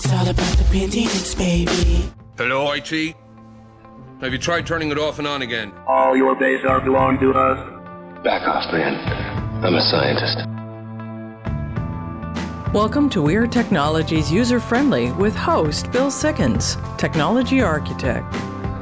It's all about the opinions, baby. Hello, IT? Have you tried turning it off and on again? All your days are belong to us. Back off, man. I'm a scientist. Welcome to Weird Technologies User Friendly with host Bill Sickens, Technology Architect.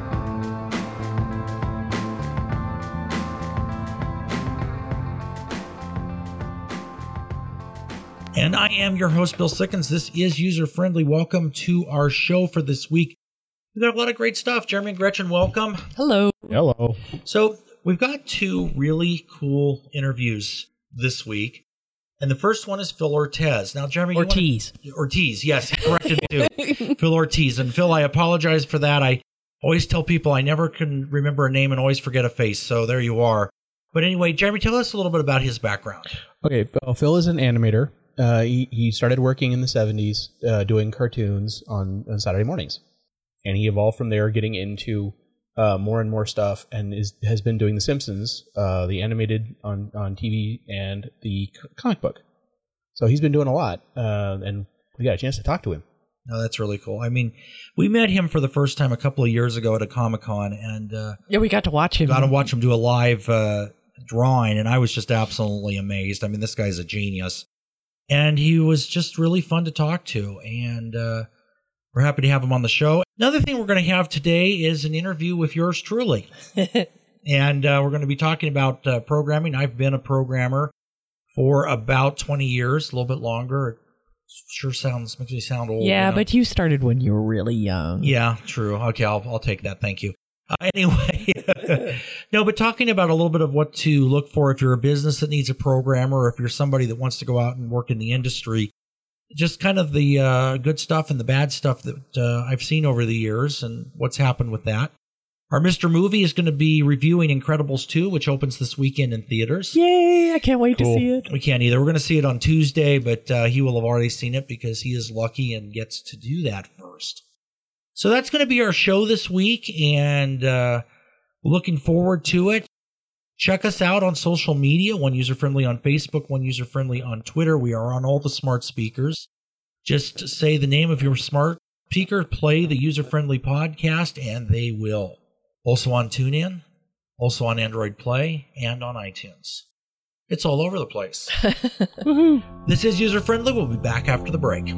And I am your host, Bill Sickens. This is User Friendly. Welcome to our show for this week. We've got a lot of great stuff. Jeremy and Gretchen, welcome. Hello. Hello. So we've got two really cool interviews this week. And the first one is Phil Ortiz. Now, Jeremy, Ortiz. Ortiz, yes, corrected me too. Phil Ortiz. And Phil, I apologize for that. I always tell people I never can remember a name and always forget a face. So there you are. But anyway, Jeremy, tell us a little bit about his background. Okay, well, Phil is an animator. He started working in the 70s doing cartoons on Saturday mornings. And he evolved from there, getting into more and more stuff, and has been doing The Simpsons, the animated on TV, and the comic book. So he's been doing a lot, and we got a chance to talk to him. Oh, that's really cool. I mean, we met him for the first time a couple of years ago at a Comic-Con, and Yeah, we got to watch him. got to watch him do a live drawing, and I was just absolutely amazed. I mean, this guy's a genius. And he was just really fun to talk to, and we're happy to have him on the show. Another thing we're going to have today is an interview with yours truly. And we're going to be talking about programming. I've been a programmer for about 20 years, a little bit longer. It sure makes me sound old. Yeah, you know? but you started when you were really young. Yeah, true. Okay, I'll take that. Thank you. Anyway, no, but talking about a little bit of what to look for if you're a business that needs a programmer, or if you're somebody that wants to go out and work in the industry, just kind of the good stuff and the bad stuff that I've seen over the years and what's happened with that. Our Mr. Movie is going to be reviewing Incredibles 2, which opens this weekend in theaters. Yay, I can't wait to see it. We can't either. We're going to see it on Tuesday, but he will have already seen it because he is lucky and gets to do that first. So that's going to be our show this week, and looking forward to it. Check us out on social media, One User Friendly on Facebook, One User Friendly on Twitter. We are on all the smart speakers. Just say the name of your smart speaker, play the User Friendly podcast, and they will. Also on TuneIn, also on Android Play, and on iTunes. It's all over the place. This is User Friendly. We'll be back after the break.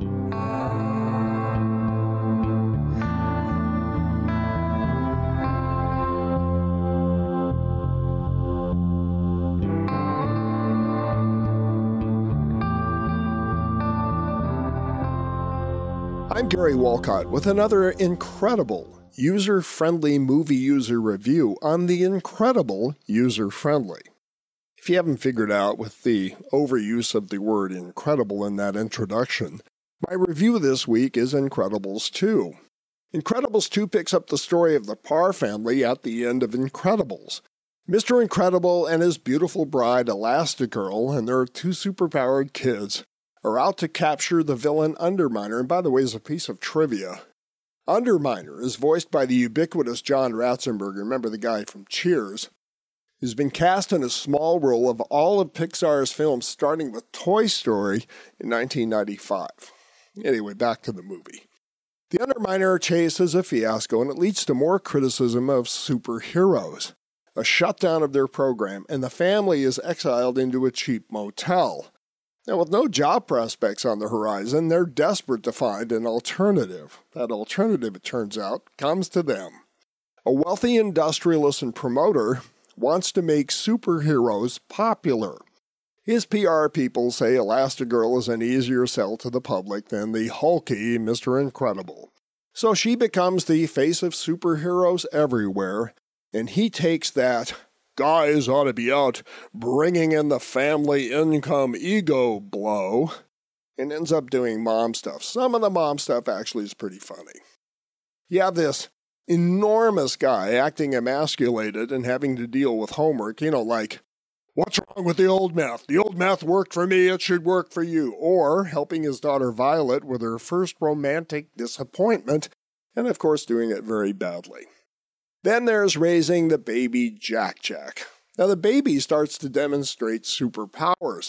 I'm Gary Walcott with another incredible user-friendly movie user review on the incredible user-friendly. If you haven't figured out with the overuse of the word incredible in that introduction, my review this week is Incredibles 2. Incredibles 2 picks up the story of the Parr family at the end of Incredibles. Mr. Incredible and his beautiful bride Elastigirl and their two superpowered kids are out to capture the villain Underminer. And by the way, as a piece of trivia, Underminer is voiced by the ubiquitous John Ratzenberger, remember the guy from Cheers, who's been cast in a small role of all of Pixar's films, starting with Toy Story in 1995. Anyway, back to the movie. The Underminer chase is a fiasco, and it leads to more criticism of superheroes, a shutdown of their program, and the family is exiled into a cheap motel. Now, with no job prospects on the horizon, they're desperate to find an alternative. That alternative, it turns out, comes to them. A wealthy industrialist and promoter wants to make superheroes popular. His PR people say Elastigirl is an easier sell to the public than the hulky Mr. Incredible. So she becomes the face of superheroes everywhere, and he takes that guys ought to be out bringing in the family income ego blow, and ends up doing mom stuff. Some of the mom stuff actually is pretty funny. You have this enormous guy acting emasculated and having to deal with homework, like, what's wrong with the old math? The old math worked for me, it should work for you. Or helping his daughter Violet with her first romantic disappointment, and of course doing it very badly. Then there's raising the baby Jack. Now the baby starts to demonstrate superpowers,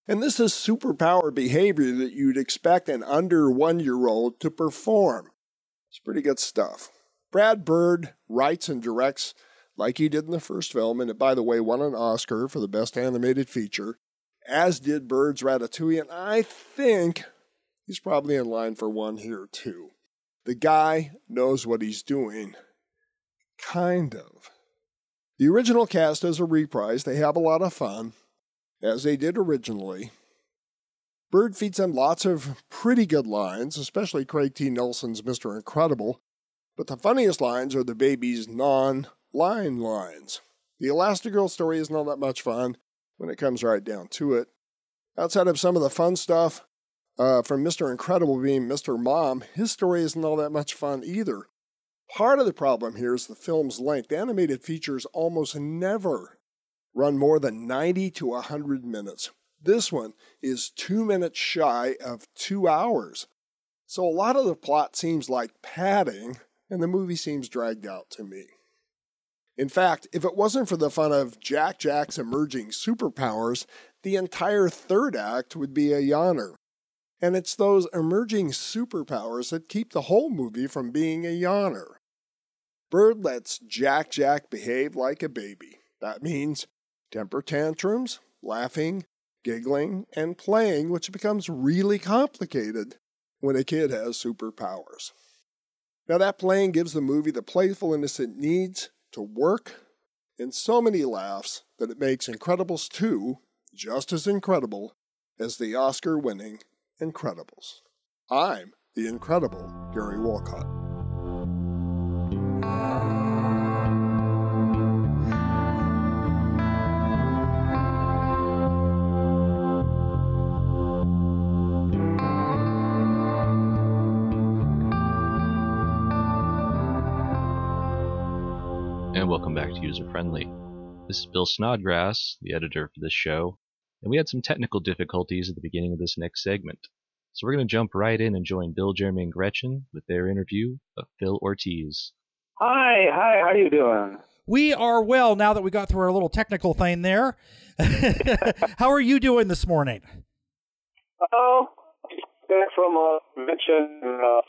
And this is superpower behavior that you'd expect an under 1-year-old to perform. It's pretty good stuff. Brad Bird writes and directs like he did in the first film, and it, by the way, won an Oscar for the Best Animated Feature, as did Bird's Ratatouille, and I think he's probably in line for one here, too. The guy knows what he's doing. Kind of. The original cast is a reprise. They have a lot of fun, as they did originally. Bird feeds them lots of pretty good lines, especially Craig T. Nelson's Mr. Incredible, but the funniest lines are the baby's non-line lines. The Elastigirl story isn't all that much fun when it comes right down to it. Outside of some of the fun stuff from Mr. Incredible being Mr. Mom, his story isn't all that much fun either. Part of the problem here is the film's length. Animated features almost never run more than 90 to 100 minutes. This one is 2 minutes shy of 2 hours. So a lot of the plot seems like padding, and the movie seems dragged out to me. In fact, if it wasn't for the fun of Jack's emerging superpowers, the entire third act would be a yawner. And it's those emerging superpowers that keep the whole movie from being a yawner. Bird lets Jack behave like a baby. That means temper tantrums, laughing, giggling, and playing, which becomes really complicated when a kid has superpowers. Now that playing gives the movie the playfulness it needs to work, and so many laughs that it makes Incredibles 2 just as incredible as the Oscar-winning Incredibles. I'm the incredible Gary Walcott. And welcome back to User Friendly. This is Bill Snodgrass, the editor for this show, and we had some technical difficulties at the beginning of this next segment. So we're going to jump right in and join Bill, Jeremy, and Gretchen with their interview of Phil Ortiz. Hi, how you doing? We are well now that we got through our little technical thing there. How are you doing this morning? Oh, back from a convention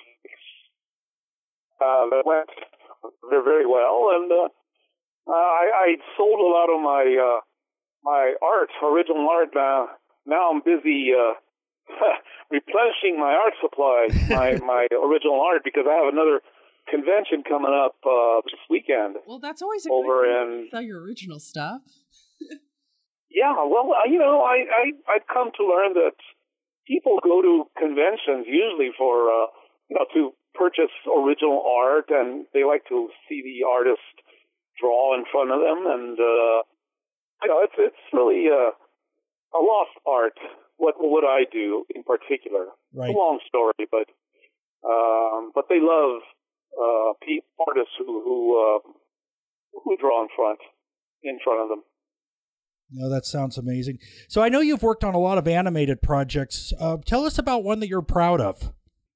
that went very well, and I sold a lot of my art, original art. Now I'm busy replenishing my art supply, my original art, because I have another convention coming up this weekend. Well, that's always a over good in sell your original stuff. Yeah, well, I've come to learn that people go to conventions usually for to purchase original art, and they like to see the artist draw in front of them, and it's really a lost art. What I do in particular, right. It's a long story, but they love artists who draw in front of them. No, that sounds amazing. So I know you've worked on a lot of animated projects. Tell us about one that you're proud of.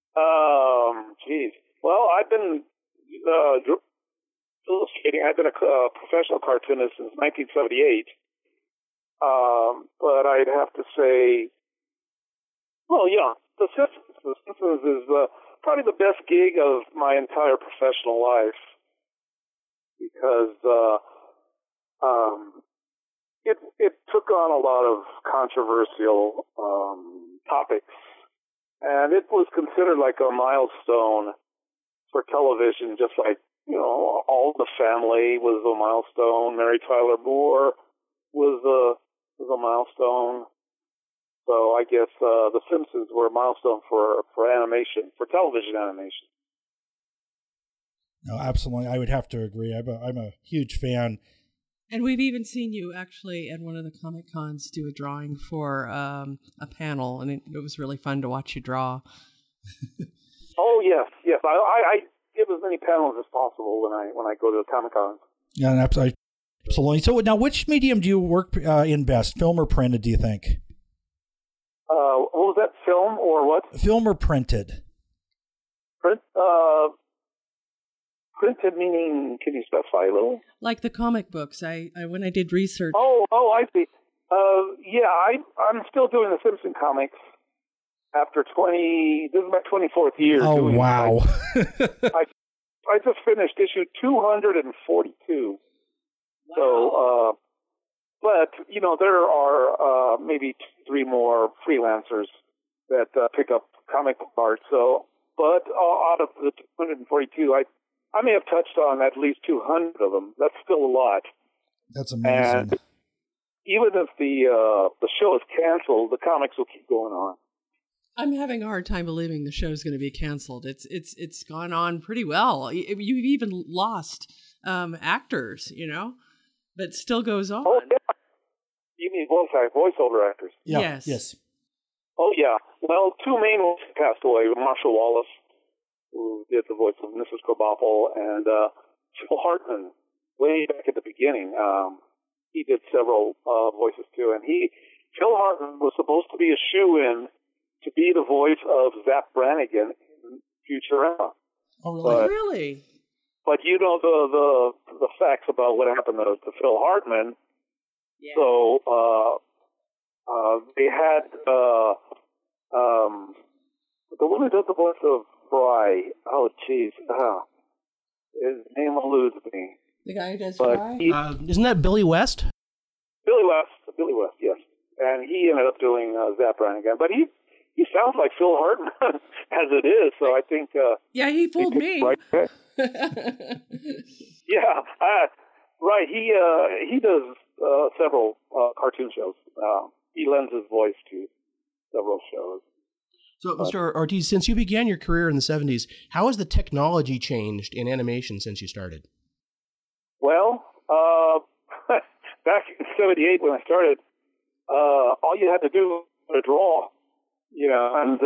Well, I've been illustrating. I've been a professional cartoonist since 1978. But I'd have to say, The Simpsons is probably the best gig of my entire professional life, because it took on a lot of controversial topics, and it was considered like a milestone for television, just like, All the Family was a milestone. Mary Tyler Moore was a milestone. So I guess The Simpsons were a milestone for animation, for television animation. No, absolutely. I would have to agree. I'm a huge fan. And we've even seen you actually at one of the Comic Cons do a drawing for a panel, and it was really fun to watch you draw. Oh yes. I give as many panels as possible when I go to the Comic Cons. Yeah, absolutely. So now, which medium do you work in best, film or printed, do you think? What was that, film or what? Film or printed? Printed meaning, can you specify a little? Like the comic books. I when I did research. Oh, I see. Yeah, I'm still doing the Simpson comics after 20. This is my 24th year. Oh, doing wow. I just finished issue 242. Wow. So, but you know, there are maybe 3 more freelancers that pick up comic book art. So, but out of the 242, I may have touched on at least 200 of them. That's still a lot. That's amazing. And even if the show is canceled, the comics will keep going on. I'm having a hard time believing the show's going to be canceled. It's gone on pretty well. You've even lost actors, you know, but still goes on. Oh, yeah. You mean voiceover actors? Yeah. Yes. Oh, yeah. Well, 2 main ones passed away. Marshall Wallace, who did the voice of Mrs. Krabappel, and Phil Hartman, way back at the beginning. He did several voices, too. And Phil Hartman was supposed to be a shoo-in to be the voice of Zap Brannigan in Futurama. Oh, really? Really? But you know the facts about what happened to Phil Hartman. Yeah. So they had the one who does the voice of Fry. Oh, jeez, his name eludes me. The guy who does Fry? Isn't that Billy West? Billy West, yes. And he ended up doing Zap Brannigan, but he sounds like Phil Hartman as it is. So I think yeah, he fooled me. Right. Yeah, right. He does several cartoon shows. He lends his voice to several shows. So, Mr. Ortiz, since you began your career in the 70s, how has the technology changed in animation since you started? Well, back in '78 when I started, all you had to do was draw, you know, and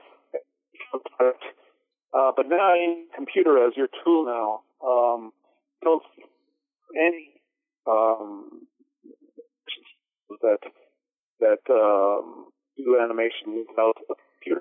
but now you need a computer as your tool now. Don't any that do animation without a computer.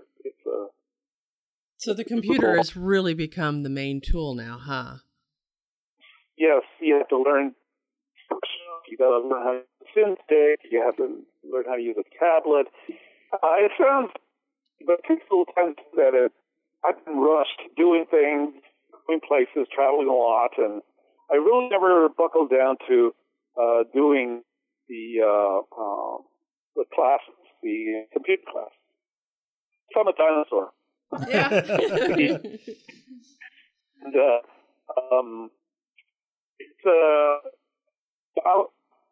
So the computer has really become the main tool now, huh? Yes, you have to learn. You got to learn how to use a Cintiq. You have to learn how to use a tablet. It sounds, but it takes a little time to do that. I've been rushed doing things, going places, traveling a lot, and I really never buckled down to doing the classes, the computer class. I'm a dinosaur. Yeah. And it's about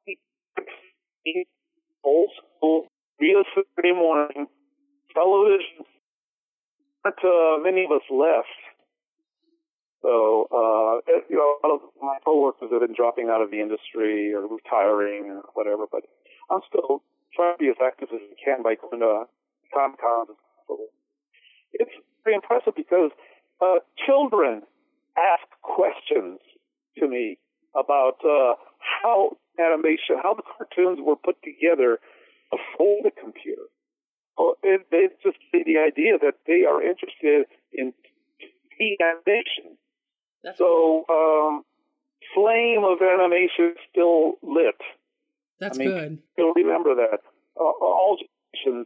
old school, real Saturday morning television. But many of us left. So, you know, a lot of my coworkers have been dropping out of the industry or retiring or whatever, but I'm still trying to be as active as I can by going to Comic-Con. It's very impressive because children ask questions to me about how animation, how the cartoons were put together before the computer. It's just the idea that they are interested in TV animation. That's so, flame of animation is still lit. That's good. You'll remember that. All generations.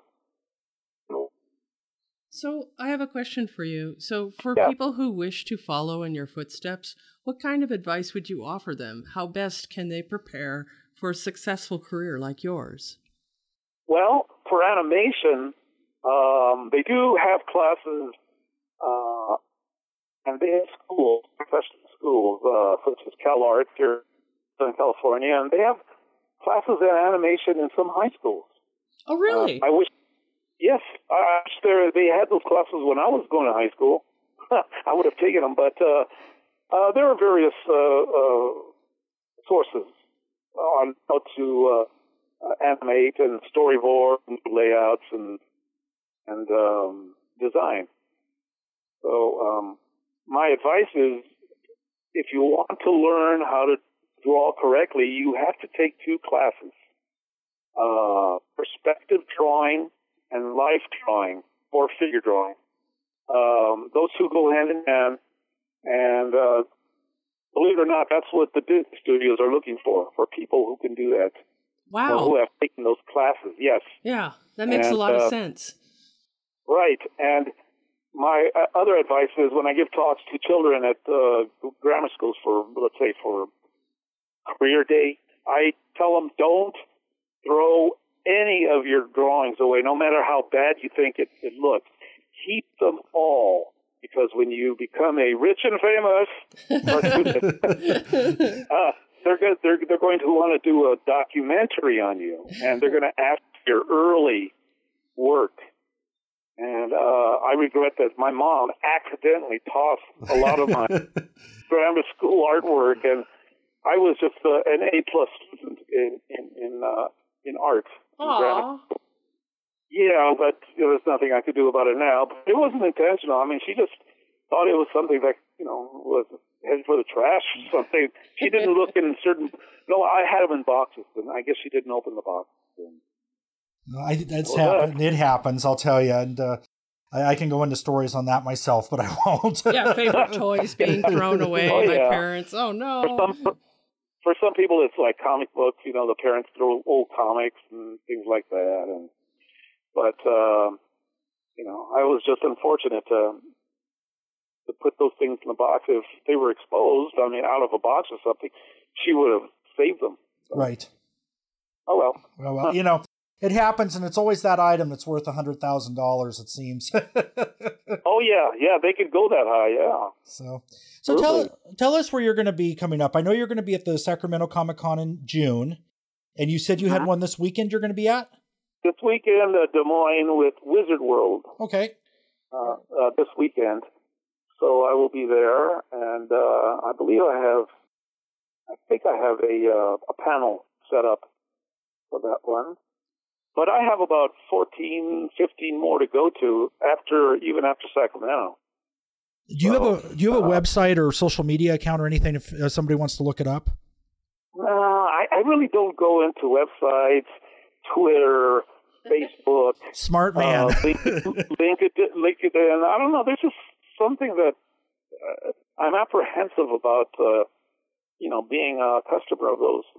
So I have a question for you. So for people who wish to follow in your footsteps, what kind of advice would you offer them? How best can they prepare for a successful career like yours? Well, for animation, they do have classes, and they have schools, professional schools, such as CalArts here in California, and they have classes in animation in some high schools. Oh, really? I wish they had those classes when I was going to high school. I would have taken them, but there are various sources on how to animate and storyboard and layouts and design. So my advice is, if you want to learn how to draw correctly, you have to take 2 classes: perspective drawing and life drawing, or figure drawing. Those 2 go hand in hand, and believe it or not, that's what the Disney studios are looking for people who can do that. Wow. who have taken those classes. Yes. Yeah, that makes a lot of sense. Right. And my other advice is when I give talks to children at grammar schools for, let's say, for career day, I tell them don't throw any of your drawings away, no matter how bad you think it looks. Keep them all, because when you become a rich and famous cartoonist, they're going to want to do a documentary on you, and they're going to ask your early work. And I regret that my mom accidentally tossed a lot of my grammar school artwork, and I was just an A-plus student in art. Aww. Yeah, but there was nothing I could do about it now. But it wasn't intentional. I mean, she just thought it was something that, was headed for the trash or something. She didn't look in certain... No, I had them in boxes, and I guess she didn't open the box. It happens, I'll tell you. And I can go into stories on that myself, but I won't. Yeah, favorite toys being thrown away by parents. Oh, no. For some people, it's like comic books. The parents throw old comics and things like that. But I was just unfortunate to put those things in the box. If they were exposed, out of a box or something, she would have saved them. So. Right. Oh, well. Well, it happens, and it's always that item that's worth $100,000, it seems. Oh, yeah, they could go that high, yeah. So tell us where you're going to be coming up. I know you're going to be at the Sacramento Comic-Con in June, and you said you had one this weekend you're going to be at? This weekend, Des Moines with Wizard World. Okay. This weekend. So I will be there, and I believe I think I have a panel set up for that one. But I have about 14, 15 more to go to even after Sacramento. Do you have a website or social media account or anything if somebody wants to look it up? No, I really don't go into websites, Twitter, Facebook. Smart man. LinkedIn. I don't know. There's just something that I'm apprehensive about. Being a customer of those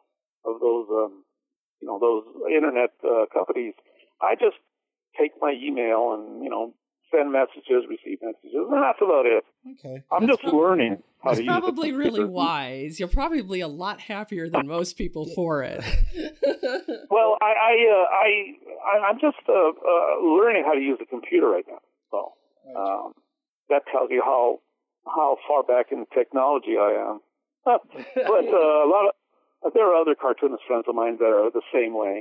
those internet companies. I just take my email and, send messages, receive messages, and that's about it. Okay. I'm just learning how to use it. It's probably really wise. You're probably a lot happier than most people for it. Well, I'm just learning how to use a computer right now. So that tells you how far back in technology I am. But there are other cartoonist friends of mine that are the same way.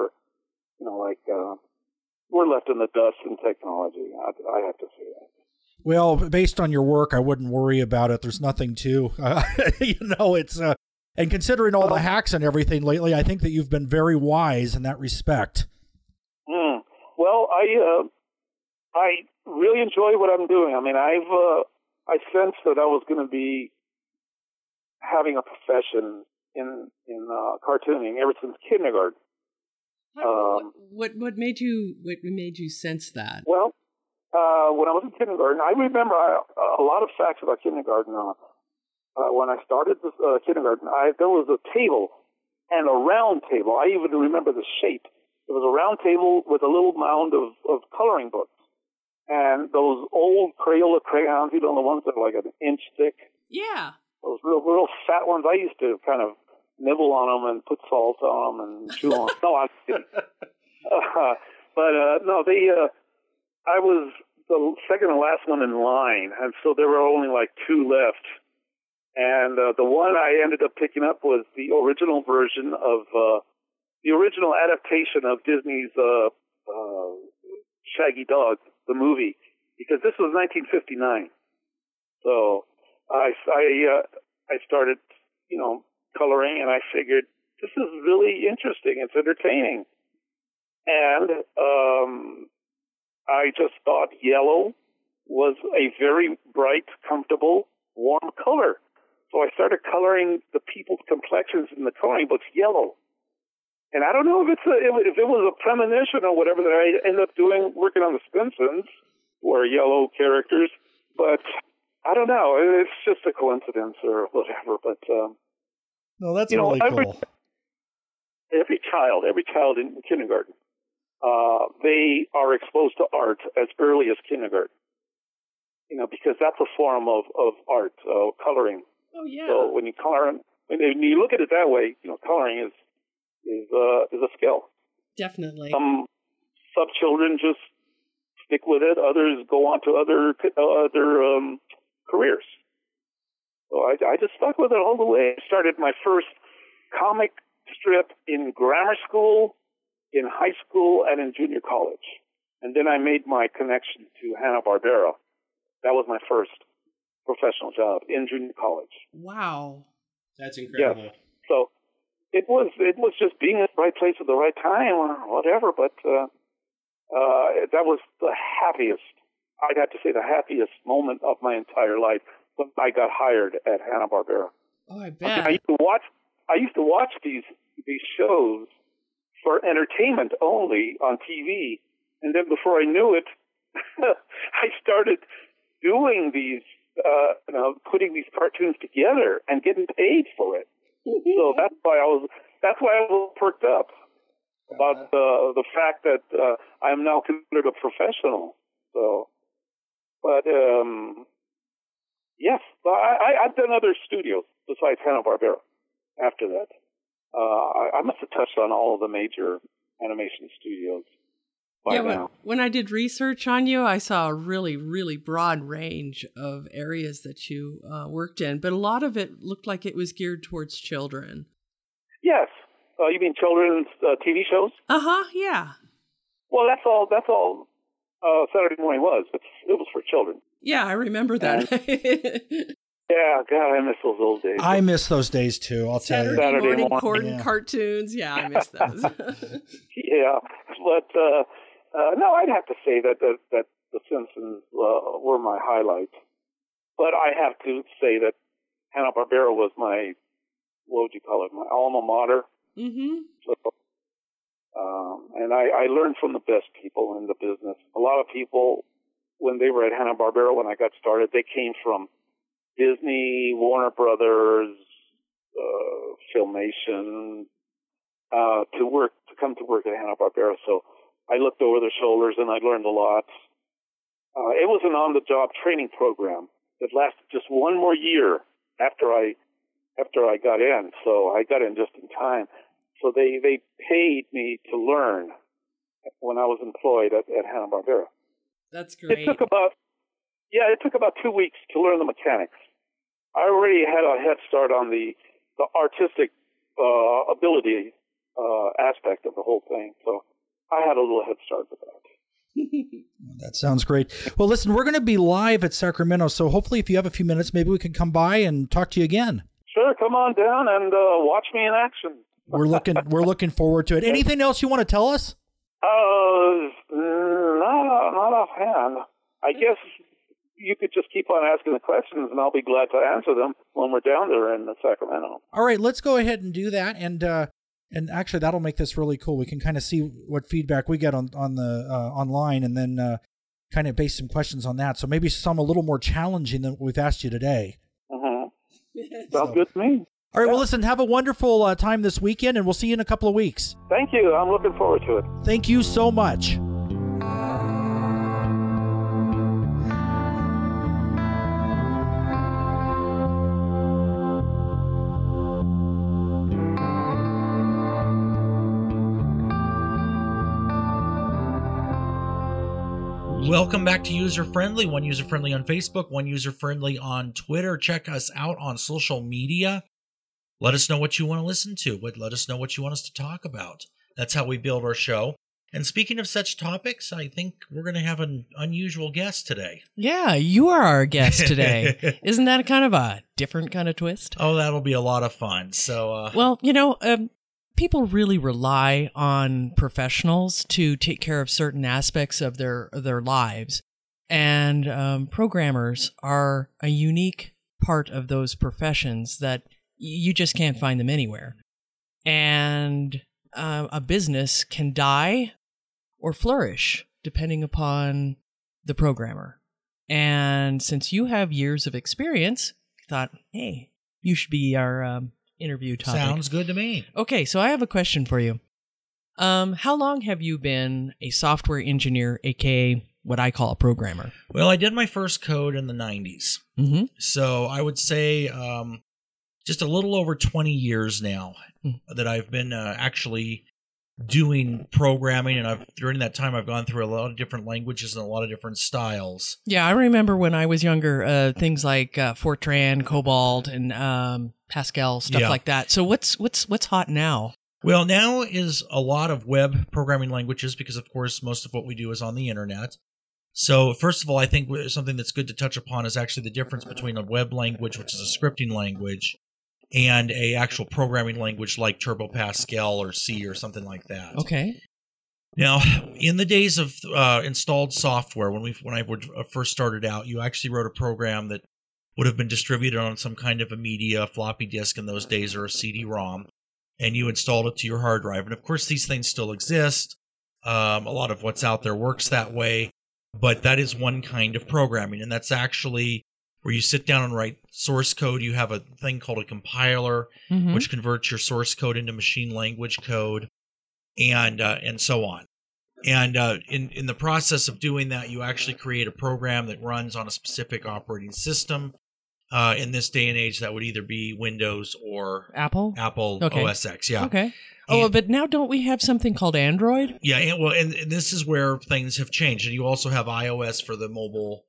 We're left in the dust in technology. I have to say that. Well, based on your work, I wouldn't worry about it. There's nothing to, it's, and considering all the hacks and everything lately, I think that you've been very wise in that respect. Well, I really enjoy what I'm doing. I sensed that I was going to be having a profession in cartooning ever since kindergarten. What made you sense that? Well, when I was in kindergarten, I remember a lot of facts about kindergarten. When I started kindergarten, there was a table and a round table. I even remember the shape. It was a round table with a little mound of coloring books, and those old Crayola crayons, the ones that are like an inch thick. Yeah. Those real fat ones. I used to kind of nibble on them and put salt on them and chew on them. No, I'm kidding. I was the second to last one in line, and so there were only like two left. And the one I ended up picking up was the original version of the original adaptation of Disney's Shaggy Dog, the movie, because this was 1959. So I started, coloring, and I figured this is really interesting. It's entertaining. And I just thought yellow was a very bright, comfortable, warm color. So I started coloring the people's complexions in the coloring books yellow. And I don't know if it was a premonition or whatever that I ended up working on the Simpsons, who are yellow characters, but I don't know. It's just a coincidence or whatever. But no, that's really cool. every child in kindergarten, they are exposed to art as early as kindergarten. Because that's a form of art, coloring. Oh yeah. So when you color, when you look at it that way, coloring is a skill. Definitely. Some children just stick with it. Others go on to other careers. So I just stuck with it all the way. I started my first comic strip in grammar school, in high school, and in junior college. And then I made my connection to Hanna-Barbera. That was my first professional job in junior college. Wow. That's incredible. Yes. So it was just being at the right place at the right time or whatever, but that was the happiest, I'd have to say the happiest moment of my entire life when I got hired at Hanna-Barbera. Oh, I bet. I used to watch these shows for entertainment only on TV, and then before I knew it, I started doing these, putting these cartoons together and getting paid for it. So that's why I was perked up about the fact that I am now considered a professional. So, but yes, I've done other studios besides Hanna-Barbera. After that, I must have touched on all of the major animation studios. When I did research on you, I saw a really, really broad range of areas that you worked in, but a lot of it looked like it was geared towards children. Yes. You mean children's TV shows? Yeah. Well, that's all Saturday morning was. It was for children. Yeah, I remember that. Yeah, God, I miss those old days. I miss those days too, I'll tell you. Saturday morning cartoons. Yeah, I miss those. Yeah, but no, I'd have to say that The Simpsons were my highlight. But I have to say that Hanna-Barbera was my, what would you call it, my alma mater. Mm-hmm. So, and I learned from the best people in the business. A lot of people, when they were at Hanna-Barbera, when I got started, they came from Disney, Warner Brothers, Filmation, to come to work at Hanna-Barbera. So I looked over their shoulders and I learned a lot. It was an on-the-job training program that lasted just one more year after I got in. So I got in just in time. So they paid me to learn when I was employed at Hanna-Barbera. That's great. It took about 2 weeks to learn the mechanics. I already had a head start on the artistic ability aspect of the whole thing, so I had a little head start with that. That sounds great. Well, listen, we're going to be live at Sacramento, so hopefully if you have a few minutes, maybe we can come by and talk to you again. Sure, come on down and watch me in action. We're looking forward to it. Anything else you want to tell us? Not offhand. I guess you could just keep on asking the questions, and I'll be glad to answer them when we're down there in Sacramento. All right, let's go ahead and do that, and actually that'll make this really cool. We can kind of see what feedback we get on the online, and then kind of base some questions on that. So maybe some a little more challenging than what we've asked you today. Mm-hmm. Sounds good to me. All right, well, listen, have a wonderful time this weekend, and we'll see you in a couple of weeks. Thank you. I'm looking forward to it. Thank you so much. Welcome back to User Friendly. One User Friendly on Facebook, One User Friendly on Twitter. Check us out on social media. Let us know what you want to listen to. Let us know what you want us to talk about. That's how we build our show. And speaking of such topics, I think we're going to have an unusual guest today. Yeah, you are our guest today. Isn't that kind of a different kind of twist? Oh, that'll be a lot of fun. So, well, people really rely on professionals to take care of certain aspects of their lives. And programmers are a unique part of those professions that you just can't find them anywhere. And a business can die or flourish depending upon the programmer. And since you have years of experience, I thought, hey, you should be our interview topic. Sounds good to me. Okay, so I have a question for you. How long have you been a software engineer, aka what I call a programmer? Well, I did my first code in the 90s. Mm-hmm. So I would say just a little over 20 years now that I've been actually doing programming, and during that time I've gone through a lot of different languages and a lot of different styles. Yeah, I remember when I was younger, things like Fortran, Cobalt, and Pascal, stuff like that. So what's hot now? Well, now is a lot of web programming languages because, of course, most of what we do is on the internet. So, first of all, I think something that's good to touch upon is actually the difference between a web language, which is a scripting language, and a actual programming language like Turbo Pascal or C or something like that. Okay. Now, in the days of installed software, when I first started out, you actually wrote a program that would have been distributed on some kind of a media, floppy disk in those days, or a CD-ROM. And you installed it to your hard drive. And of course, these things still exist. A lot of what's out there works that way. But that is one kind of programming. And that's actually where you sit down and write source code. You have a thing called a compiler, which converts your source code into machine language code, and so on. And in the process of doing that, you actually create a program that runs on a specific operating system. In this day and age, that would either be Windows or Apple okay. OS X. Yeah. Okay. Oh, but now don't we have something called Android? Yeah. And this is where things have changed. And you also have iOS for the mobile,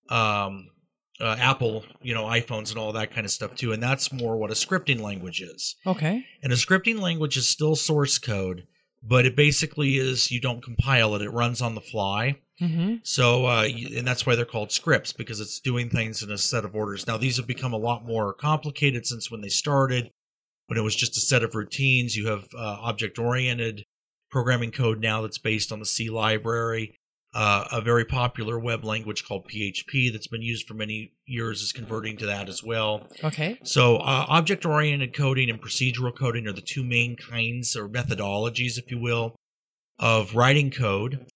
Apple, iPhones and all that kind of stuff too. And that's more what a scripting language is. Okay. And a scripting language is still source code, but it basically is you don't compile it. It runs on the fly. Mm-hmm. So, and that's why they're called scripts, because it's doing things in a set of orders. Now, these have become a lot more complicated since when they started. When it was just a set of routines, you have object-oriented programming code now that's based on the C library. A very popular web language called PHP that's been used for many years is converting to that as well. Okay. So object-oriented coding and procedural coding are the two main kinds or methodologies, if you will, of writing code.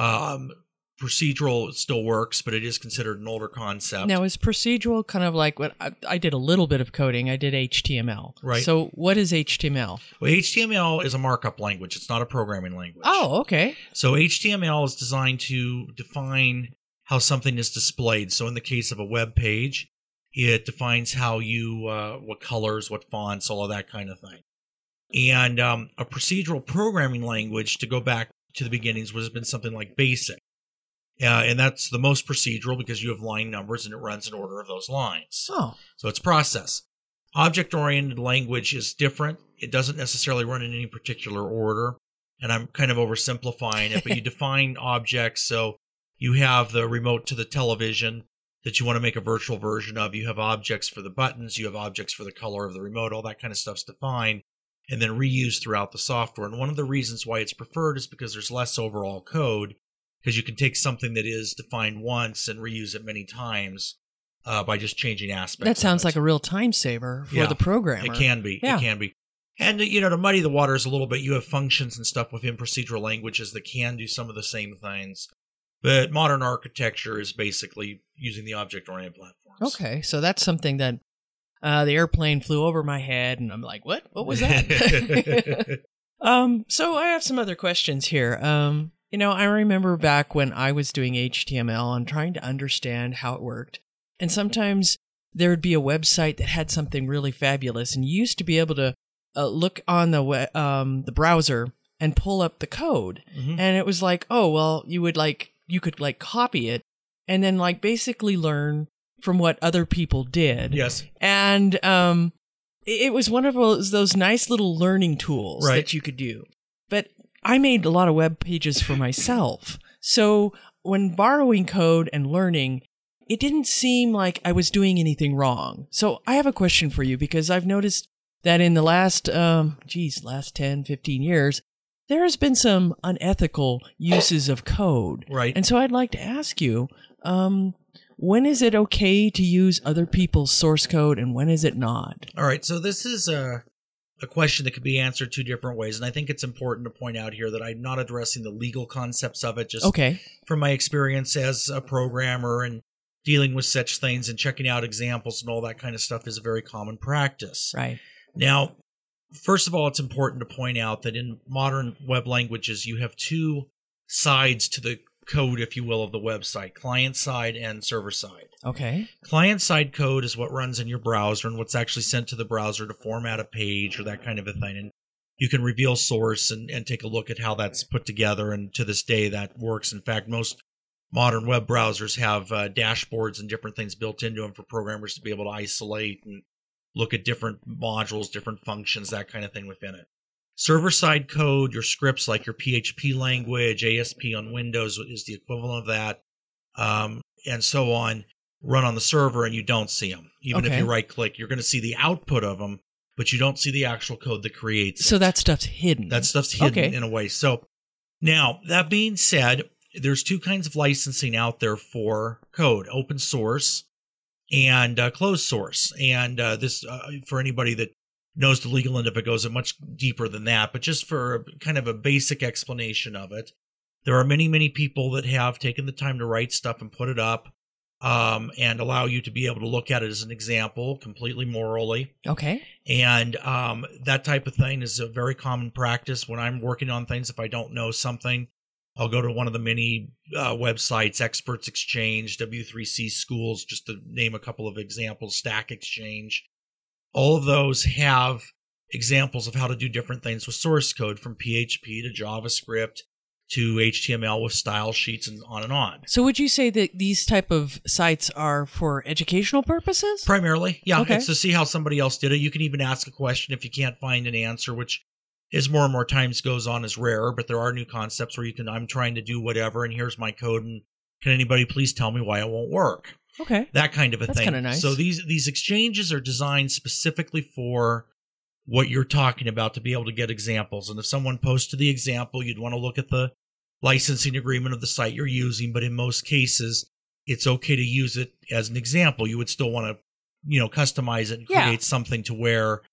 Procedural still works, but it is considered an older concept. Now, is procedural kind of like what I did a little bit of coding? I did HTML. Right. So what is HTML? Well, HTML is a markup language. It's not a programming language. Oh, okay. So HTML is designed to define how something is displayed. So in the case of a web page, it defines how what colors, what fonts, all of that kind of thing. And a procedural programming language, to go back to the beginnings, would have been something like BASIC. And that's the most procedural because you have line numbers and it runs in order of those lines. Oh. So it's process. Object-oriented language is different. It doesn't necessarily run in any particular order. And I'm kind of oversimplifying it, but you define objects. So you have the remote to the television that you want to make a virtual version of. You have objects for the buttons. You have objects for the color of the remote. All that kind of stuff's defined and then reused throughout the software. And one of the reasons why it's preferred is because there's less overall code, because you can take something that is defined once and reuse it many times by just changing aspects. That sounds like a real time saver for the programmer. It can be. Yeah. It can be. And, to muddy the waters a little bit, you have functions and stuff within procedural languages that can do some of the same things. But modern architecture is basically using the object-oriented platforms. Okay, so that's something that the airplane flew over my head, and I'm like, what? What was that? So I have some other questions here. I remember back when I was doing HTML and trying to understand how it worked. And sometimes there would be a website that had something really fabulous, and you used to be able to look on the browser and pull up the code. Mm-hmm. And it was like, oh, well, you could copy it and then basically learn from what other people did. Yes. And it was one of those nice little learning tools that you could do. But I made a lot of web pages for myself. So when borrowing code and learning, it didn't seem like I was doing anything wrong. So I have a question for you, because I've noticed that in the last 10, 15 years, there has been some unethical uses of code. Right. And so I'd like to ask you, when is it okay to use other people's source code and when is it not? All right. So this is a question that could be answered two different ways. And I think it's important to point out here that I'm not addressing the legal concepts of it, just from my experience as a programmer and dealing with such things and checking out examples and all that kind of stuff is a very common practice. Right. Now, first of all, it's important to point out that in modern web languages, you have two sides to the code, if you will, of the website, client side and server side. Okay. Client side code is what runs in your browser and what's actually sent to the browser to format a page or that kind of a thing. And you can reveal source and take a look at how that's put together. And to this day, that works. In fact, most modern web browsers have dashboards and different things built into them for programmers to be able to isolate and look at different modules, different functions, that kind of thing within it. Server-side code, your scripts like your PHP language, ASP on Windows is the equivalent of that, and so on, run on the server and you don't see them. Even if you right-click, you're going to see the output of them, but you don't see the actual code that creates So it. that stuff's hidden. That stuff's hidden in a way. So now, that being said, there's two kinds of licensing out there for code, open source and closed source. And this, for anybody that knows the legal end of it, goes much deeper than that. But just for kind of a basic explanation of it, there are many, many people that have taken the time to write stuff and put it up and allow you to be able to look at it as an example, completely morally. Okay. And that type of thing is a very common practice. When I'm working on things, if I don't know something, I'll go to one of the many websites, Experts Exchange, W3C Schools, just to name a couple of examples, Stack Exchange. All of those have examples of how to do different things with source code, from PHP to JavaScript to HTML with style sheets and on and on. So would you say that these type of sites are for educational purposes? Primarily, yeah. Okay. It's to see how somebody else did it. You can even ask a question if you can't find an answer, which as more and more times goes on is rarer, but there are new concepts where you can, I'm trying to do whatever, and here's my code, and can anybody please tell me why it won't work? Okay. That kind of a That's thing. kind of nice. So these exchanges are designed specifically for what you're talking about, to be able to get examples. And if someone posted the example, you'd want to look at the licensing agreement of the site you're using, but in most cases, it's okay to use it as an example. You would still want to, customize it and create something to where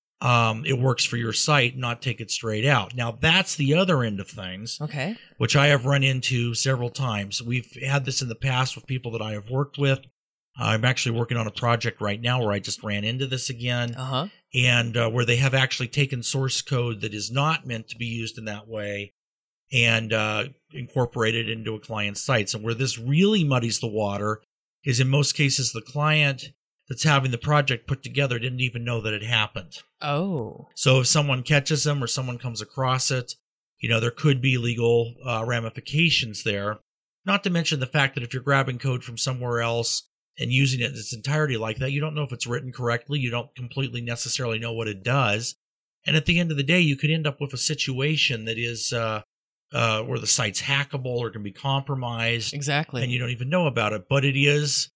it works for your site, not take it straight out. Now, that's the other end of things, which I have run into several times. We've had this in the past with people that I have worked with. I'm actually working on a project right now where I just ran into this again, and where they have actually taken source code that is not meant to be used in that way and incorporated into a client's sites. And where this really muddies the water is, in most cases, the client that's having the project put together didn't even know that it happened. Oh. So if someone catches them or someone comes across it, there could be legal ramifications there. Not to mention the fact that if you're grabbing code from somewhere else and using it in its entirety like that, you don't know if it's written correctly. You don't completely necessarily know what it does. And at the end of the day, you could end up with a situation that is where the site's hackable or can be compromised. Exactly. And you don't even know about it. But it is,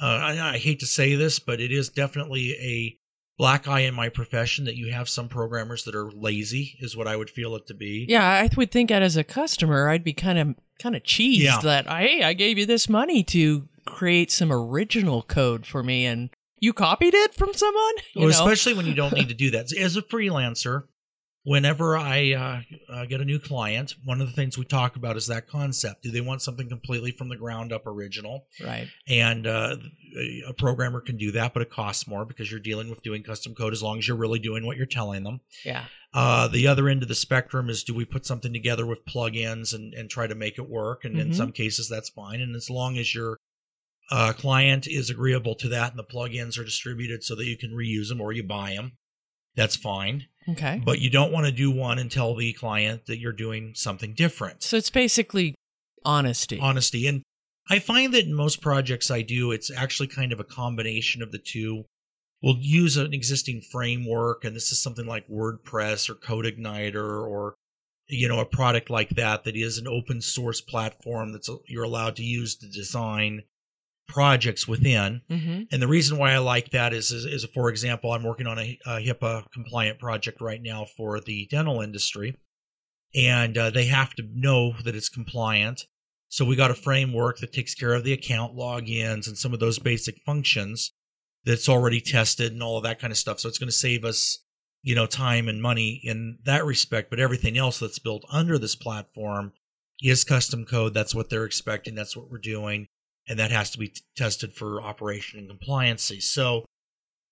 I hate to say this, but it is definitely a black eye in my profession that you have some programmers that are lazy, is what I would feel it to be. Yeah, I would think that as a customer, I'd be kind of cheesed that, hey, I gave you this money to create some original code for me, and you copied it from someone? Especially when you don't need to do that. As a freelancer, whenever I get a new client, one of the things we talk about is that concept. Do they want something completely from the ground up original? Right. And a programmer can do that, but it costs more because you're dealing with doing custom code as long as you're really doing what you're telling them. Yeah. The other end of the spectrum is, do we put something together with plugins and try to make it work? And in some cases, that's fine. And as long as your client is agreeable to that and the plugins are distributed so that you can reuse them or you buy them, that's fine. Okay. But you don't want to do one and tell the client that you're doing something different. So it's basically honesty. Honesty. And I find that in most projects I do, it's actually kind of a combination of the two. We'll use an existing framework, and this is something like WordPress or CodeIgniter or a product like that is an open source platform that's you're allowed to use to design projects within. And the reason why I like that is for example, I'm working on a HIPAA compliant project right now for the dental industry, and they have to know that it's compliant. So we got a framework that takes care of the account logins and some of those basic functions that's already tested and all of that kind of stuff. So it's going to save us, time and money in that respect. But everything else that's built under this platform is custom code. That's what they're expecting. That's what we're doing. And that has to be tested for operation and compliancy. So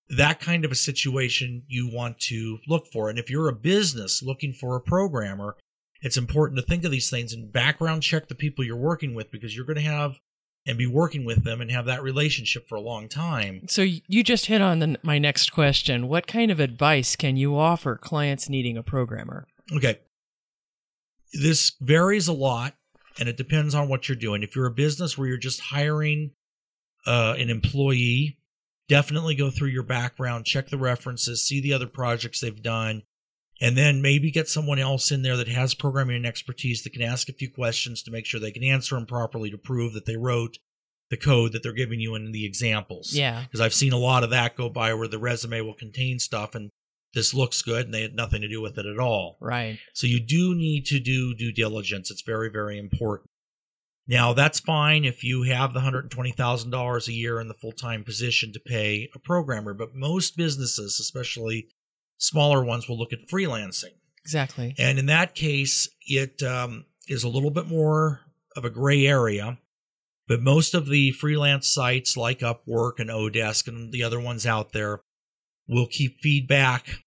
that kind of a situation you want to look for. And if you're a business looking for a programmer, it's important to think of these things and background check the people you're working with, because you're going to have and be working with them and have that relationship for a long time. So you just hit on my next question. What kind of advice can you offer clients needing a programmer? Okay. This varies a lot, and it depends on what you're doing. If you're a business where you're just hiring an employee, definitely go through your background, check the references, see the other projects they've done, and then maybe get someone else in there that has programming and expertise that can ask a few questions to make sure they can answer them properly to prove that they wrote the code that they're giving you in the examples. Yeah. Because I've seen a lot of that go by where the resume will contain stuff and this looks good and they had nothing to do with it at all. Right. So you do need to do due diligence. It's very, very important. Now, that's fine if you have the $120,000 a year in the full-time position to pay a programmer, but most businesses, especially smaller ones, will look at freelancing. Exactly. And in that case, it is a little bit more of a gray area, but most of the freelance sites like Upwork and Odesk and the other ones out there will keep feedback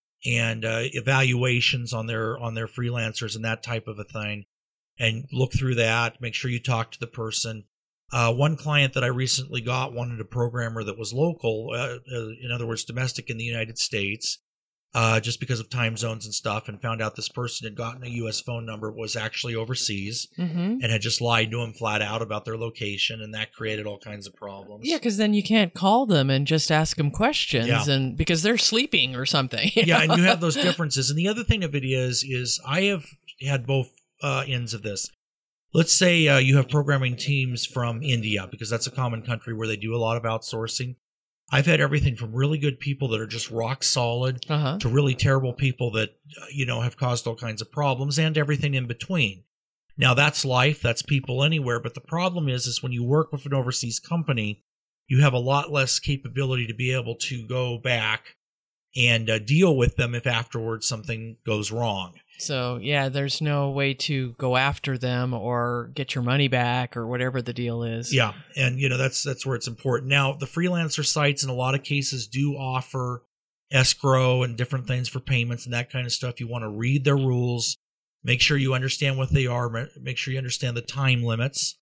and evaluations on their freelancers and that type of a thing, and look through that, make sure you talk to the person. One client that I recently got wanted a programmer that was local, in other words, domestic in the United States, just because of time zones and stuff, and found out this person had gotten a U.S. phone number, was actually overseas, and had just lied to him flat out about their location, and that created all kinds of problems. Yeah, because then you can't call them and just ask them questions, and because they're sleeping or something. Yeah, and you have those differences. And the other thing of it is I have had both ends of this. Let's say you have programming teams from India, because that's a common country where they do a lot of outsourcing. I've had everything from really good people that are just rock solid to really terrible people that, have caused all kinds of problems, and everything in between. Now, that's life. That's people anywhere. But the problem is when you work with an overseas company, you have a lot less capability to be able to go back and deal with them if afterwards something goes wrong. So, yeah, there's no way to go after them or get your money back or whatever the deal is. Yeah, and that's where it's important. Now, the freelancer sites in a lot of cases do offer escrow and different things for payments and that kind of stuff. You want to read their rules, make sure you understand what they are, make sure you understand the time limits,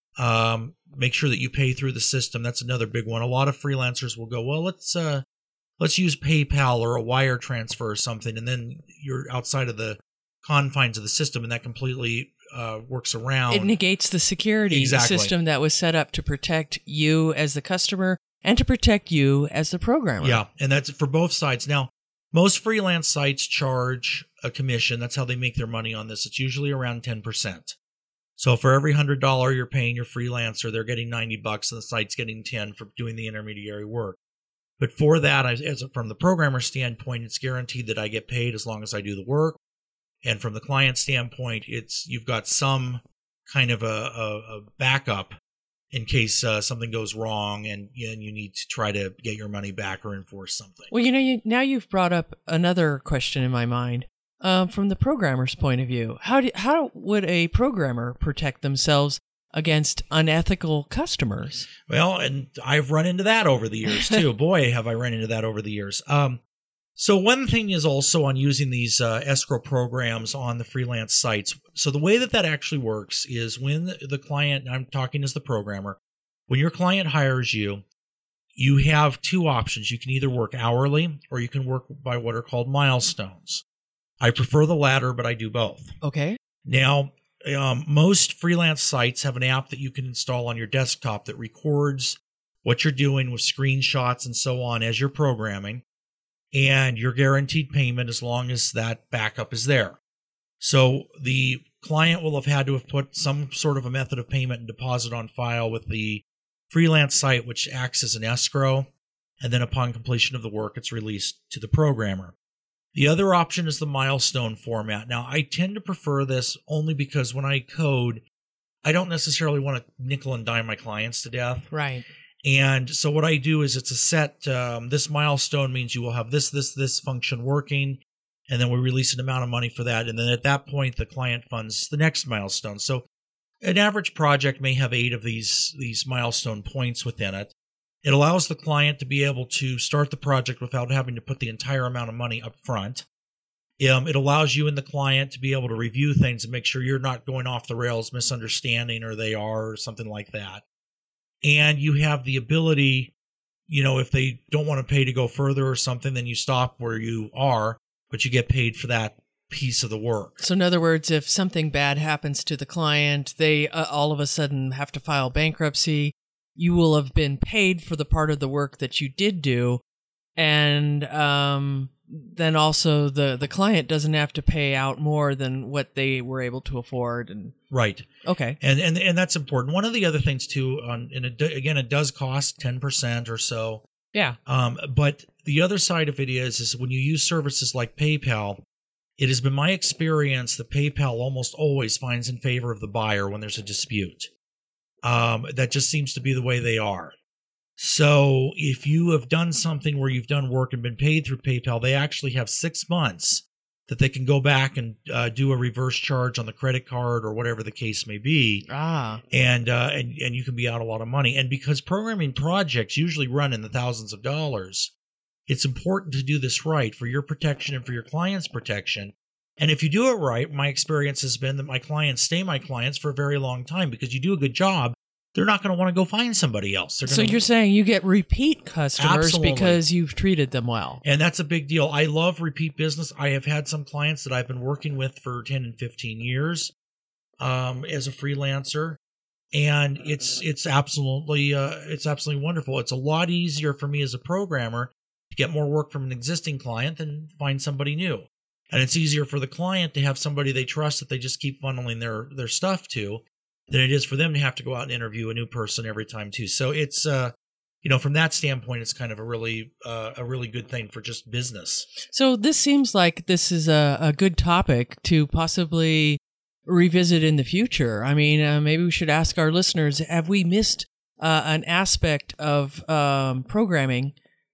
make sure that you pay through the system. That's another big one. A lot of freelancers will go, well, let's use PayPal or a wire transfer or something, and then you're outside of the confines of the system, and that completely works around. It negates the security system that was set up to protect you as the customer and to protect you as the programmer. Yeah, and that's for both sides. Now, most freelance sites charge a commission. That's how they make their money on this. It's usually around 10%. So for every $100 you're paying your freelancer, they're getting $90, and the site's getting 10 for doing the intermediary work. But for that, from the programmer standpoint, it's guaranteed that I get paid as long as I do the work. And from the client standpoint, you've got some kind of a backup in case something goes wrong and you need to try to get your money back or enforce something. Well, now you've brought up another question in my mind. From the programmer's point of view, how would a programmer protect themselves against unethical customers? Well, and I've run into that over the years too. Boy, have I run into that over the years. So one thing is also on using these escrow programs on the freelance sites. So the way that actually works is when the client, I'm talking as the programmer, when your client hires you, you have two options. You can either work hourly or you can work by what are called milestones. I prefer the latter, but I do both. Okay. Now, most freelance sites have an app that you can install on your desktop that records what you're doing with screenshots and so on as you're programming, and you're guaranteed payment as long as that backup is there. So the client will have had to have put some sort of a method of payment and deposit on file with the freelance site, which acts as an escrow, and then upon completion of the work, it's released to the programmer. The other option is the milestone format. Now, I tend to prefer this only because when I code, I don't necessarily want to nickel and dime my clients to death. Right. And so what I do is it's a set, this milestone means you will have this function working, and then we release an amount of money for that. And then at that point, the client funds the next milestone. So an average project may have 8 of these milestone points within it. It allows the client to be able to start the project without having to put the entire amount of money up front. It allows you and the client to be able to review things and make sure you're not going off the rails, misunderstanding, or they are, or something like that. And you have the ability, if they don't want to pay to go further or something, then you stop where you are, but you get paid for that piece of the work. So in other words, if something bad happens to the client, they all of a sudden have to file bankruptcy, you will have been paid for the part of the work that you did do, and then also the client doesn't have to pay out more than what they were able to afford. And right. Okay. And that's important. One of the other things too, again, it does cost 10% or so. Yeah. But the other side of it is when you use services like PayPal, it has been my experience that PayPal almost always finds in favor of the buyer when there's a dispute. That just seems to be the way they are. So if you have done something where you've done work and been paid through PayPal, they actually have 6 months that they can go back and do a reverse charge on the credit card or whatever the case may be. And you can be out a lot of money. And because programming projects usually run in the thousands of dollars, it's important to do this right for your protection and for your client's protection. And if you do it right, my experience has been that my clients stay my clients for a very long time because you do a good job. They're not going to want to go find somebody else. So you're saying you get repeat customers Absolutely. Because you've treated them well. And that's a big deal. I love repeat business. I have had some clients that I've been working with for 10 and 15 years as a freelancer. And it's absolutely wonderful. It's a lot easier for me as a programmer to get more work from an existing client than find somebody new. And it's easier for the client to have somebody they trust that they just keep funneling their stuff to than it is for them to have to go out and interview a new person every time too. So it's, from that standpoint, it's kind of a really good thing for just business. So this seems like this is a good topic to possibly revisit in the future. I mean, maybe we should ask our listeners, have we missed an aspect of programming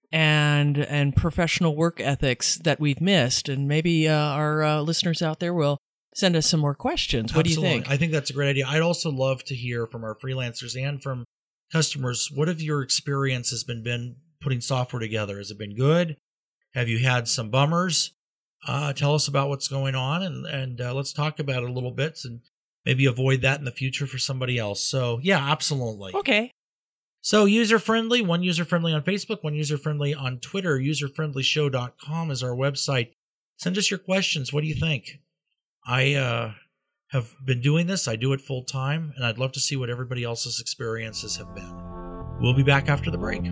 and professional work ethics that we've missed? And maybe our listeners out there will send us some more questions. What do you think? I think that's a great idea. I'd also love to hear from our freelancers and from customers. What have your experiences been putting software together? Has it been good? Have you had some bummers? Tell us about what's going on, and let's talk about it a little bit and maybe avoid that in the future for somebody else. So, yeah, absolutely. Okay. So user-friendly, one user-friendly on Facebook, one user-friendly on Twitter. Userfriendlyshow.com is our website. Send us your questions. What do you think? I have been doing this. I do it full time, and I'd love to see what everybody else's experiences have been. We'll be back after the break.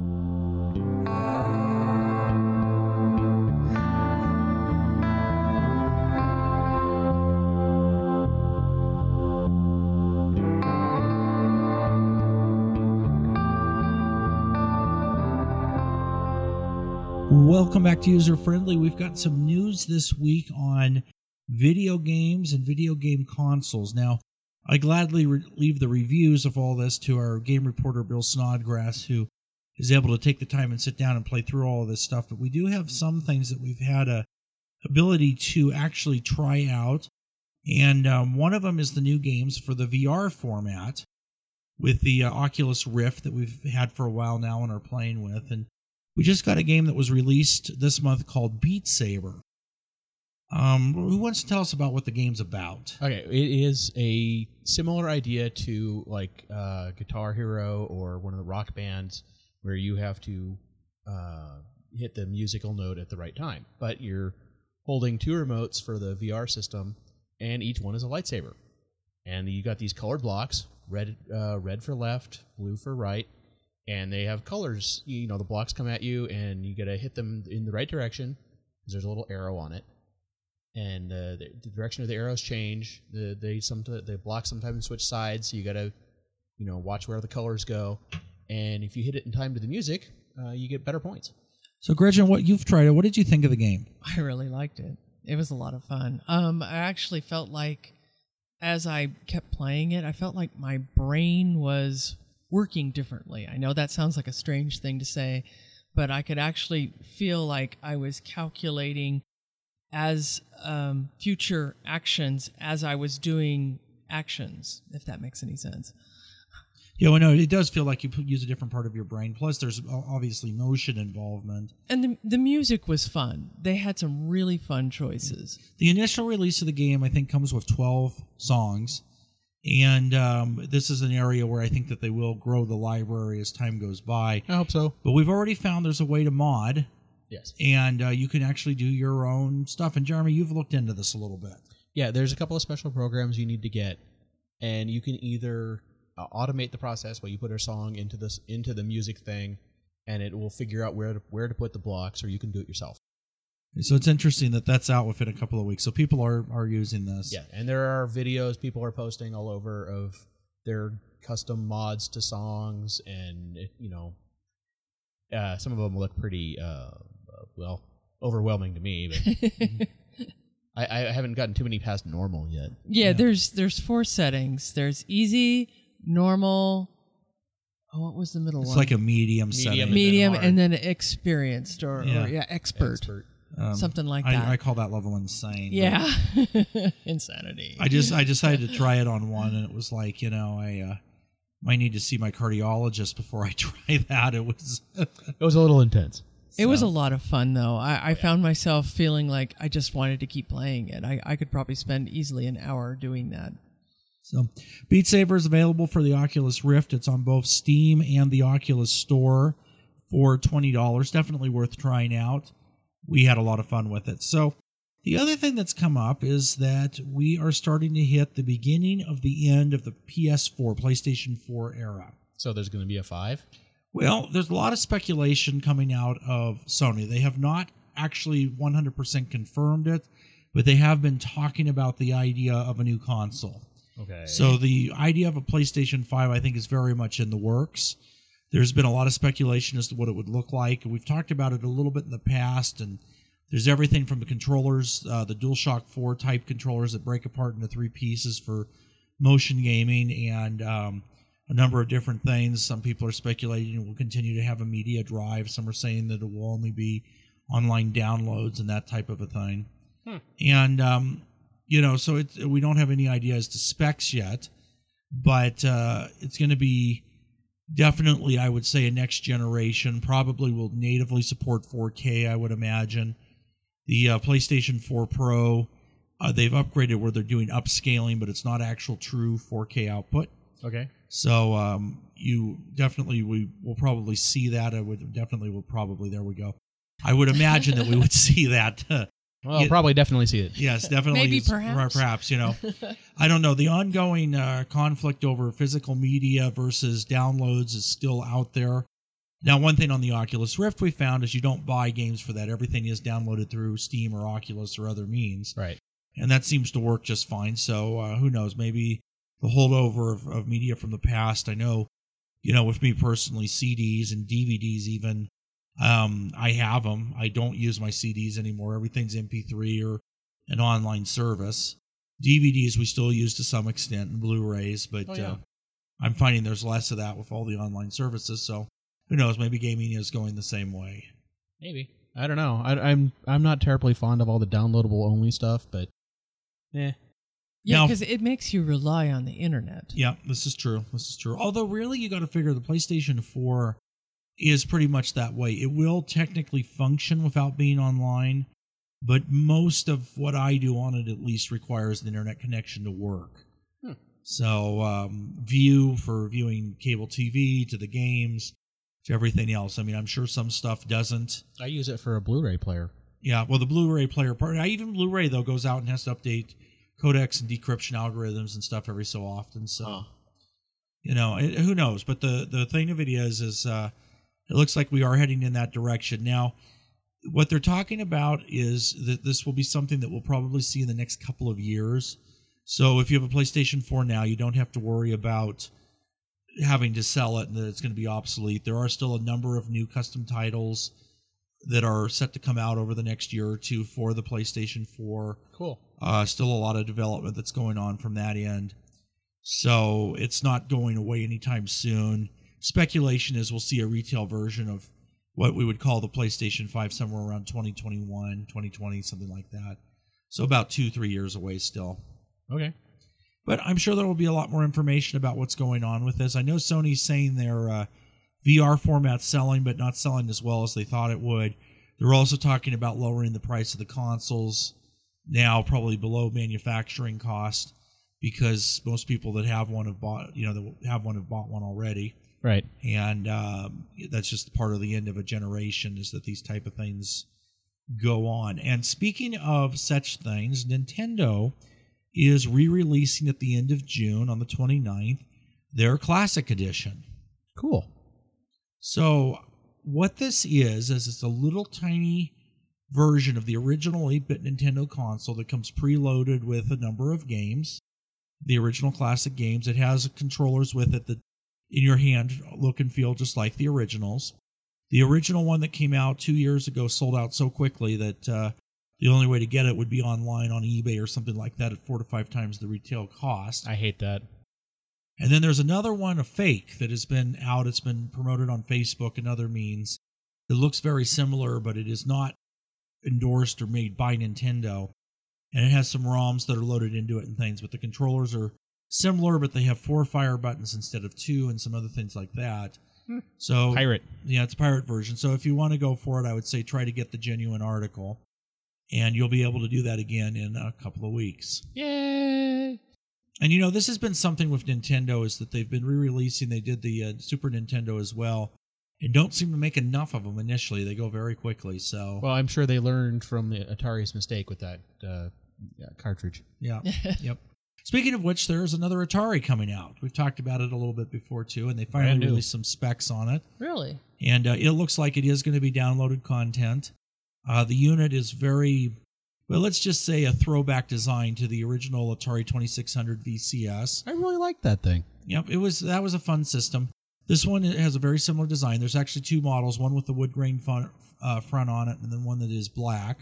Welcome back to User Friendly. We've got some news this week on video games and video game consoles. Now, I gladly leave the reviews of all this to our game reporter, Bill Snodgrass, who is able to take the time and sit down and play through all of this stuff. But we do have some things that we've had a ability to actually try out. And one of them is the new games for the VR format with the Oculus Rift that we've had for a while now and are playing with. And we just got a game that was released this month called Beat Saber. Who wants to tell us about what the game's about? Okay, it is a similar idea to like Guitar Hero or one of the rock bands where you have to hit the musical note at the right time. But you're holding two remotes for the VR system, and each one is a lightsaber. And you got these colored blocks, red for left, blue for right, and they have colors. The blocks come at you, and you got to hit them in the right direction because there's a little arrow on it. And the direction of the arrows change. The blocks sometimes switch sides, so you got to, watch where the colors go. And if you hit it in time to the music, you get better points. So, Gretchen, what you've tried it, what did you think of the game? I really liked it. It was a lot of fun. I actually felt like, as I kept playing it, I felt like my brain was working differently. I know that sounds like a strange thing to say, but I could actually feel like I was calculating as future actions as I was doing actions, if that makes any sense. Yeah, well, no, it does feel like you use a different part of your brain. Plus, there's obviously motion involvement. And the music was fun. They had some really fun choices. The initial release of the game, I think, comes with 12 songs. And this is an area where I think that they will grow the library as time goes by. I hope so. But we've already found there's a way to mod. Yes. And you can actually do your own stuff. And Jeremy, you've looked into this a little bit. Yeah, there's a couple of special programs you need to get. And you can either automate the process where you put a song into the music thing, and it will figure out where to put the blocks, or you can do it yourself. So it's interesting that that's out within a couple of weeks. So people are using this. Yeah, and there are videos people are posting all over of their custom mods to songs, and some of them look pretty overwhelming to me. But I haven't gotten too many past normal yet. Yeah, there's 4 settings. There's easy, normal. Oh, what was the middle one? It's like a medium setting. Medium, and then experienced or expert. Something like that. I call that level insane. Yeah. Insanity. I decided to try it on one, and it was like, I might need to see my cardiologist before I try that. It was a little intense. It was a lot of fun, though. I found myself feeling like I just wanted to keep playing it. I could probably spend easily an hour doing that. So, Beat Saber is available for the Oculus Rift. It's on both Steam and the Oculus Store for $20. Definitely worth trying out. We had a lot of fun with it. So, the other thing that's come up is that we are starting to hit the beginning of the end of the PS4, PlayStation 4 era. So, there's going to be a 5? Well, there's a lot of speculation coming out of Sony. They have not actually 100% confirmed it, but they have been talking about the idea of a new console. Okay. So the idea of a PlayStation 5, I think, is very much in the works. There's been a lot of speculation as to what it would look like. We've talked about it a little bit in the past, and there's everything from the controllers, the DualShock 4 type controllers that break apart into 3 pieces for motion gaming, and a number of different things. Some people are speculating it will continue to have a media drive. Some are saying that it will only be online downloads and that type of a thing. And so we don't have any idea as to specs yet, but it's going to be definitely, I would say, a next generation. Probably will natively support 4K, I would imagine. The PlayStation 4 Pro, they've upgraded where they're doing upscaling, but it's not actual true 4K output. Okay. So we will probably see that. There we go. I would imagine that we would see that. Well, probably definitely see it. Yes, definitely. Maybe perhaps. I don't know. The ongoing conflict over physical media versus downloads is still out there. Now, one thing on the Oculus Rift we found is you don't buy games for that. Everything is downloaded through Steam or Oculus or other means. Right. And that seems to work just fine. So who knows? Maybe the holdover of media from the past. I know, with me personally, CDs and DVDs even, I have them. I don't use my CDs anymore. Everything's MP3 or an online service. DVDs we still use to some extent, and Blu-rays, but I'm finding there's less of that with all the online services. So who knows? Maybe gaming is going the same way. Maybe. I don't know. I'm not terribly fond of all the downloadable only stuff, but Yeah, because it makes you rely on the internet. Yeah, this is true. Although, really, you got to figure the PlayStation 4 is pretty much that way. It will technically function without being online, but most of what I do on it at least requires an internet connection to work. So, View for viewing cable TV, to the games, to everything else. I mean, I'm sure some stuff doesn't. I use it for a Blu-ray player. Yeah, well, the Blu-ray player part, even Blu-ray, though, goes out and has to update codecs and decryption algorithms and stuff every so often. So, who knows? But the thing of it is it looks like we are heading in that direction. Now, what they're talking about is that this will be something that we'll probably see in the next couple of years. So if you have a PlayStation 4 now, you don't have to worry about having to sell it and that it's going to be obsolete. There are still a number of new custom titles that are set to come out over the next year or two for the PlayStation 4. Cool. Still a lot of development that's going on from that end. So it's not going away anytime soon. Speculation is we'll see a retail version of what we would call the PlayStation 5 somewhere around 2021, 2020, something like that. So about 2-3 years away still. Okay. But I'm sure there will be a lot more information about what's going on with this. I know Sony's saying their VR format's selling, but not selling as well as they thought it would. They're also talking about lowering the price of the consoles, now probably below manufacturing cost, because most people that have one have bought one already. Right. And that's just part of the end of a generation, is that these type of things go on. And speaking of such things, Nintendo is re-releasing at the end of June, on the 29th, their Classic Edition. Cool. So what this is it's a little tiny version of the original 8-bit Nintendo console that comes preloaded with a number of games, the original classic games. It has controllers with it that in your hand look and feel just like the originals. The original one that came out 2 years ago sold out so quickly that the only way to get it would be online on eBay or something like that at 4 to 5 times the retail cost. I hate that. And then there's another one, a fake, that has been out. It's been promoted on Facebook and other means. It looks very similar, but it is not endorsed or made by Nintendo. And it has some ROMs that are loaded into it and things, but the controllers are similar, but they have 4 fire buttons instead of 2 and some other things like that. So pirate. Yeah, it's a pirate version. So if you want to go for it, I would say try to get the genuine article, and you'll be able to do that again in a couple of weeks. Yay! And this has been something with Nintendo, is that they've been re-releasing. They did the Super Nintendo as well, and don't seem to make enough of them initially. They go very quickly. So well, I'm sure they learned from the Atari's mistake with that cartridge. Yeah. Yep. Speaking of which, there's another Atari coming out. We've talked about it a little bit before, too, and they finally released some specs on it. Really? And it looks like it is going to be downloaded content. The unit is very, well, let's just say a throwback design to the original Atari 2600 VCS. I really like that thing. Yep, that was a fun system. This one has a very similar design. There's actually 2 models, one with the wood grain front on it, and then one that is black.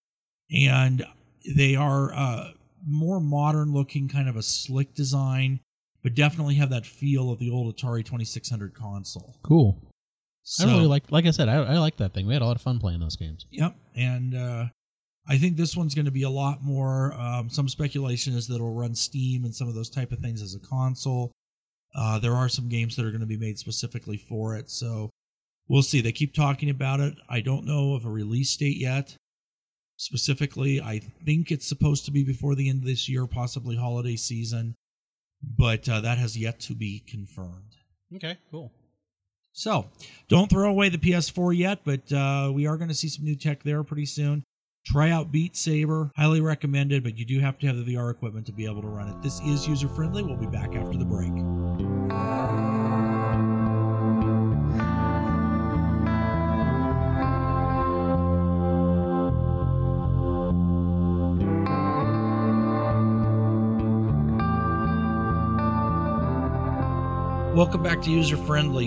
And they are more modern looking, kind of a slick design, but definitely have that feel of the old Atari 2600 console. Cool. So, I really like I said, I like that thing. We had a lot of fun playing those games. Yep, and I think this one's going to be a lot more, some speculation is that it'll run Steam and some of those type of things as a console. There are some games that are going to be made specifically for it, so we'll see. They keep talking about it. I don't know of a release date yet. Specifically, I think it's supposed to be before the end of this year, possibly holiday season, but that has yet to be confirmed. Okay, cool. So, don't throw away the PS4 yet, but we are going to see some new tech there pretty soon. Try out Beat Saber. Highly recommended, but you do have to have the VR equipment to be able to run it. This is user-friendly. We'll be back after the break. Welcome back to User Friendly.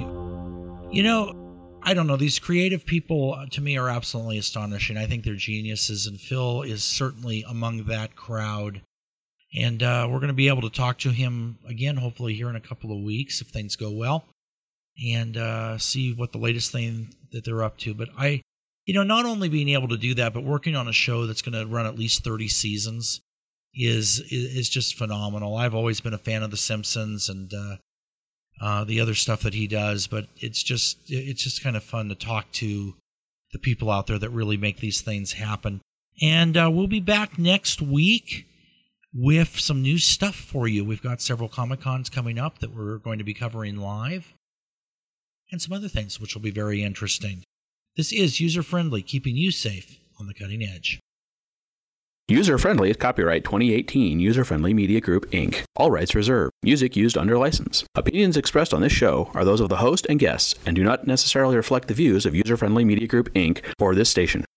I don't know, these creative people to me are absolutely astonishing. I think they're geniuses, and Phil is certainly among that crowd. And we're going to be able to talk to him again, hopefully here in a couple of weeks, if things go well, and see what the latest thing that they're up to. But not only being able to do that, but working on a show that's going to run at least 30 seasons is just phenomenal. I've always been a fan of The Simpsons and the other stuff that he does, but it's just kind of fun to talk to the people out there that really make these things happen. And we'll be back next week with some new stuff for you. We've got several Comic-Cons coming up that we're going to be covering live, and some other things which will be very interesting. This is User Friendly, keeping you safe on the cutting edge. User Friendly is copyright 2018 User Friendly Media Group, Inc. All rights reserved. Music used under license. Opinions expressed on this show are those of the host and guests and do not necessarily reflect the views of User Friendly Media Group, Inc. or this station.